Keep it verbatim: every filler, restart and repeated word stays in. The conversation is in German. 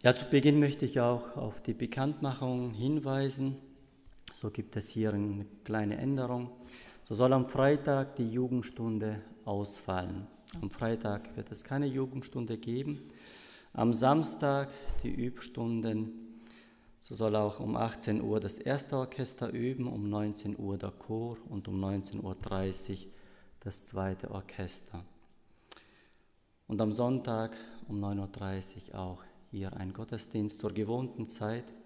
Ja, zu Beginn möchte ich auch auf die Bekanntmachung hinweisen. So gibt es hier eine kleine Änderung. So soll am Freitag die Jugendstunde ausfallen. Am Freitag wird es keine Jugendstunde geben. Am Samstag die Übstunden. So soll auch um achtzehn Uhr das erste Orchester üben, um neunzehn Uhr der Chor und um neunzehn Uhr dreißig das zweite Orchester. Und am Sonntag um neun Uhr dreißig auch hier ein Gottesdienst zur gewohnten Zeit.